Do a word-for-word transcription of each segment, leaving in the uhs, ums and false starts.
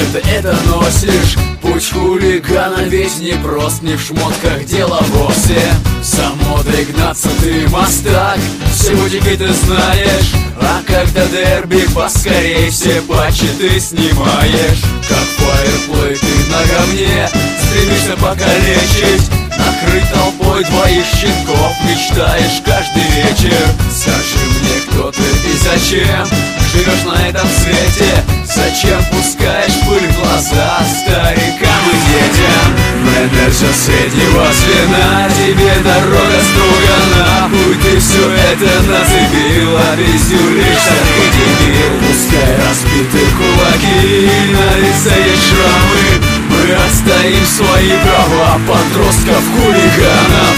Зачем ты это носишь? Путь хулигана ведь не прост, не в шмотках дело вовсе. За модой гнаться ты мастак, все бутики ты знаешь. А когда дерби, поскорей все патчи ты снимаешь. Как фаерплей ты на говне стремишься покалечить. Накрыть толпой двоих щенков мечтаешь каждый вечер. Скажи мне, кто ты и зачем живешь на этом свете? Зачем пускаешь пыль в глаза старикам и детям? Менеджер среднего звена, тебе дорога строго нахуй. Ты все это нацепил, а пиздюлишься, ты дебил. Пускай разбиты кулаки, на лице есть шрамы. Мы отстоим свои права подростков-хулиганов.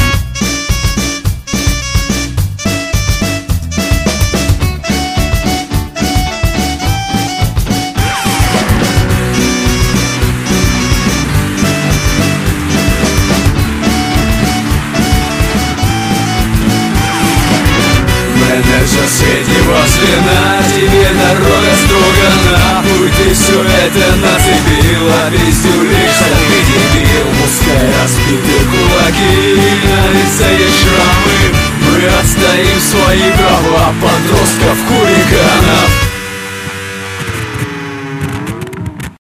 Менеджер среднего звена, тебе дорога строго нахуй. Ты все это нацепил, а пиздюлишься, ты дебил. Пускай разбиты кулаки, на лице есть шрамы. Мы отстоим свои права подростков.